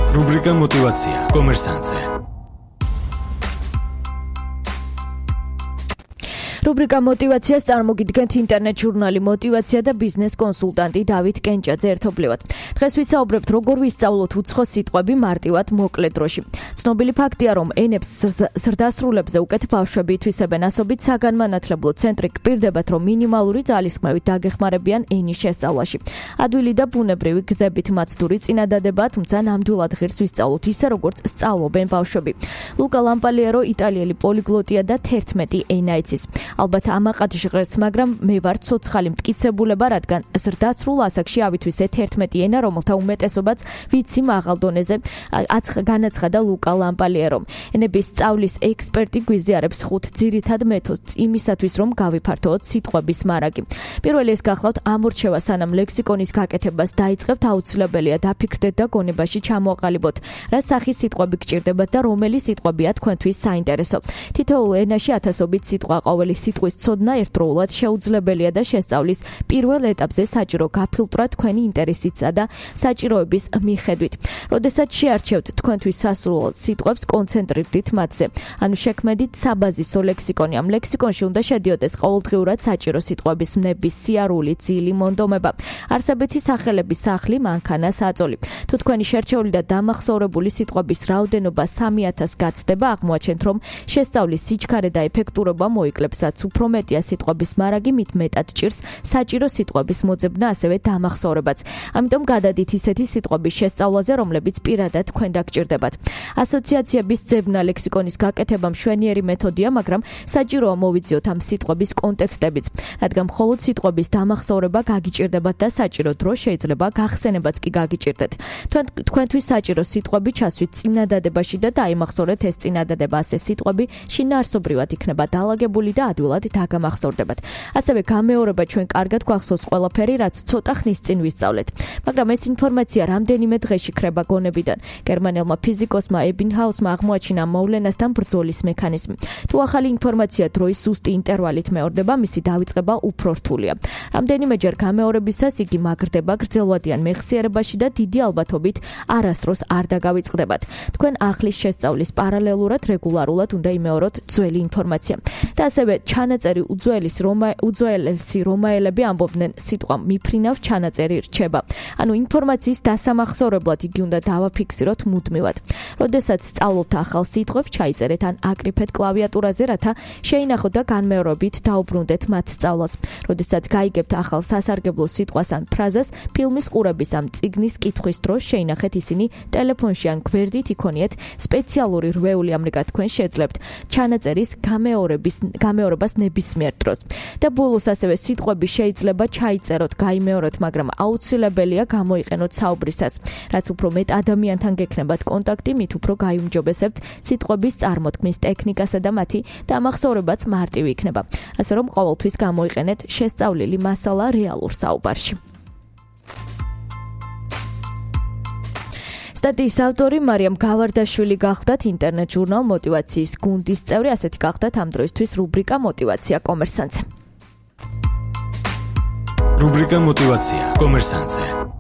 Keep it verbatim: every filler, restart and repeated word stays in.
რუბრიკა მოტივაცია კომერსანტზე. რუბრიკა მოტივაციას წარმოგიდგენთ ინტერნეტ ჟურნალი მოტივაცია და ბიზნეს კონსულტანტი დავით კენჭაძე ერთობლივად. დღეს ვისაუბრებთ როგორ ვისწავლოთ უცხო სიტყვები მარტივად მოკლე დროში. ცნობილი ფაქტია, რომ ენებს ზრდასრულებზე უკეთ ბავშვები ითვისებენ, ასობით საგანმანათლებლო ცენტრი გპირდებათ, რომ მინიმალური ძალისხმევით დაგეხმარებიან ენის შესწავლაში. ადვილი და ბუნებრივი გზებით მაცდური წინადადებაა, თუმცა ნამდვილად ღირს ვისწავლოთ ისე, როგორც სწავლობენ ბავშვები. ლუკა ლამპალიერო იტალიელი პოლიგლოტია და თერთმეტი ენა იცის. ალბათ ამაყად ჟღერს, მაგრამ მე ვარ ცოცხალი მტკიცებულება, რადგან ზრდასრულ ასაკში ავითვისე თერთმეტი ენა, რომელთა უმეტესობაც ვიცი მაღალ დონეზე, განაცხადა ლუკა ლამპალიერომ. ენების სწავლის ექსპერტი გვიზიარებს ხუთ ძირითად მეთოდს იმისათვის, რომ გავიფართოოთ სიტყვების მარაგი. პირველი ეს გახლავთ ამორჩევა, სანამ ლექსიკონის გაკეთებას დაიწყებთ, აუცილებელია დაფიქრდეთ და გონებაში ჩამოაყალიბოთ, რა სახის სიტყვები გჭირდებათ და რომელი სიტყვებია თქვენთვის საინტერესო. თითოეულ ენაში ათასობით სიტყვა, ყოველი სიტყვის ცოდნა ერთდროულად შეუძლებელია და შესწავლის პირველ ეტაპზე საჭირო გაფილტრა თქვენი ინტერესისა და საჭიროების მიხედვით. როდესაც შეარჩევთ თქვენთვის სასურველ სიტყვებს, კონცენტრირდით მათზე. ანუ შექმედით საბაზისო ლექსიკონი. ამ ლექსიკონში უნდა შედიოდეს ყოველდღიურად საჭირო სიტყვების ნების სიარული, ძილი, მონდომება, არსებითი სახელების სახლი, მანქანა, საწოლი. თუ თქვენი შერჩეული და დამახსოვრებული სიტყვების რაოდენობა სამი ათასს გაცდება, აღმოაჩენთ, რომ შესწავლის სიჩქარე და ეფექტურობა მოიკლებსაც უფრო მეტია სიტყვების მარაგი, მით მეტად ჭირს საჭირო სიტყვების მოძებნა, ასევე დამახსოვრებაც. ამიტომ გადადით ისეთი სიტყვების შესწავლაზე, რომლებიც პირადად თქვენ დაგჭირდებათ. ასოციაციების ძებნა ლექსიკონის გაკეთება მშვენიერი მეთოდია, მაგრამ საჭიროა მოვიძიოთ ამ სიტყვების კონტექსტებიც, რადგან მხოლოდ სიტყვების დამახსოვრება გაგიჭირდებათ და საჭირო დრო შეიძლება გახსენებაც კი გაგიჭირდეთ. თქვენთვის საჭირო სიტყვები ჩასვით წინადადებაში და დაიმახსოვრეთ ეს წინადადება, ასე სიტყვები შინაარსობრივად იქნება დალაგებული და ადვილად დაგამახსოვრდებათ. ასევე გამეორება ჩვენ კარგად გვახსოვს ყველაფერი, რაც ცოტა ხნის წინ ვისწავლეთ. მაგრამ ეს ინფორმაცია რამდენიმე დღეში ქრება გონებიდან. გერმანელმა ფიზიკოსმა ებინჰაუსმა აღმოაჩინა მოვლენასთან ბრძოლის მექანიზმი. თუ ახალი ინფორმაცია დროის ზუსტი ინტერვალით მეორდება, მისი დავიწყება უფრო რთულია. რამდენიმეჯერ გამეორებისას იგი მაგრდება გრძელვადიან მეხსიერებაში და დიდი ალბათობით არასდროს არ დაგავიწყდებათ. თქვენ ახლის შესწავლის პარალელურად რეგულარულად უნდა იმეოროთ ძველი ინფორმაცია. და ასევე ჩანაწერი უძველის რომა უძველესი რომაელები ამბობდნენ, სიტყვა მიფრინავს, ჩანაწერი რჩება. ანუ ინფორმაციის დასამახსოვრებლად იგი უნდა დავაფიქსიროთ მუდმივად. როდესაც სწავლობთ ახალ სიტყვებს, ჩაიწერეთ ან აკრიფეთ კლავიატურაზე, რათა შეინახოთ და განმეორებით დაუბრუნდეთ მათ სწავლას. როდესაც გაიგებთ ახალ სასარგებლო სიტყვას ან ფრაზას, ფილმის ყურების ამ წიგნის კითხვის დროს შეინახეთ ისინი ტელეფონში ან გვერდით იქონიეთ სპეციალური რვეული, ამრიგად თქვენ შეძლებთ ჩანაწერის გამეორების გამეორებას ნებისმიერ დროს. და ბოლოს ასევე სიტყვები შეიძლება ჩაიწეროთ, გაიმეოროთ, მაგრამ აუცილებელია გამოიყენოთ საუბრისას. რაც უფრო მეტ ადამიანთან გექნებათ კონტაქტი, მით უფრო გაიუმჯობესებთ სიტყვების წარმოთქმის ტექნიკასა და მათი დამახსოვრებაც მარტივი იქნება. ასე რომ ყოველთვის გამოიყენეთ შესწავლილი მასალა რეალურ საუბარში. სტატიის ავტორი მარიამ გავარდაშვილი გახდათ ინტერნეტ ჟურნალ მოტივაციის გუნდის წევრი, ასეთი გახდათ ამ დროისთვის რუბრიკა მოტივაცია კომერსანტზე. რუბრიკა მოტივაცია კომერსანტზე.